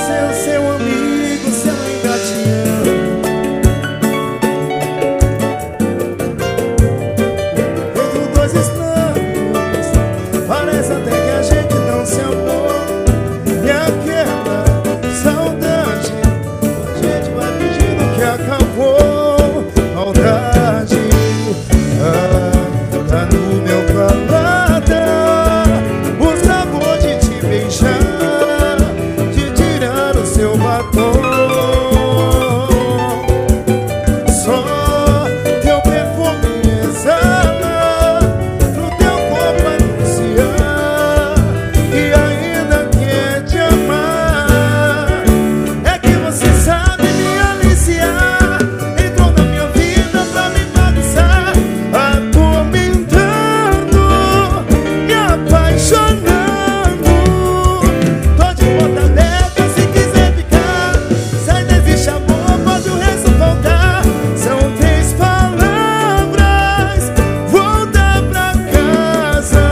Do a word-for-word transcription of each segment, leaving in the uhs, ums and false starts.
ser seu amigo se eu ainda te amo. Feito dois estranhos, parece até que a gente não se amou. E aquela saudade, a gente vai fingindo que acabou. Maldade, ah, tá no meu paladar o sabor de te beijar, de tirar o seu batom. Só teu perfume exala pro teu corpo anunciar e ainda quer te amar. É que você sabe me aliciar, entrou na minha vida pra me bagunçar, atormentando, me apaixonando. Tô de porta aberta se quiser ficar. Se ainda existe amor, pode o resto voltar. São três palavras, volta pra casa.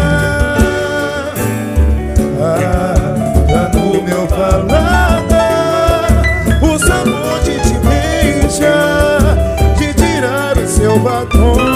Ah, tá no meu paladar o sabor de te beijar, de tirar o seu batom.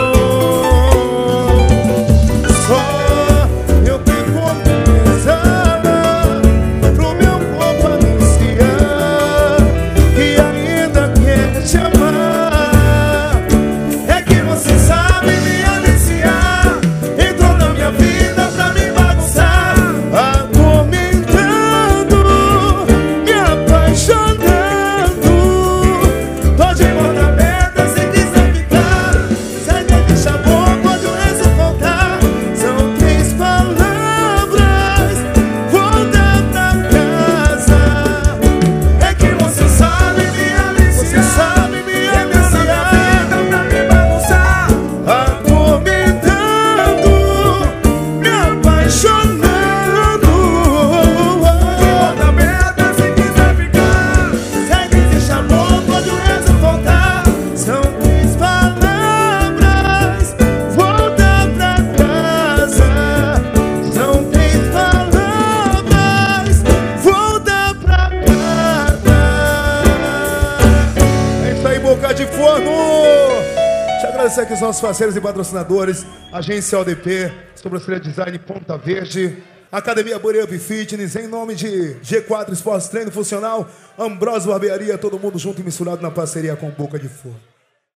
Só eu perfume exala pro meu corpo anunciar que ainda quer te amar. É que você sabe me aliciar, entrou na minha vida pra me bagunçar, atormentando, me apaixonando. Tô de porta aberta se quiser ficar. Se ainda deixa amor, pode o resto voltar. São três palavras, volta pra casa. É que você sabe me aliciar, você sabe me aliciar, pra me bagunçar, atormentando, me apaixonando. Porta aberta se quiser ficar. Se ainda existe amor, pode o resto voltar. São três palavras, volta pra casa. São três palavras, volta pra casa. É isso aí, Boca de Forno. Deixa eu agradecer aqui os nossos parceiros e patrocinadores: Agência O D P, Sobrancelha Design Ponta Verde, Academia Body Up Fitness, em nome de G quatro Esportes Treino Funcional, Ambrosio Barbearia, todo mundo junto e misturado na parceria com Boca de Forno.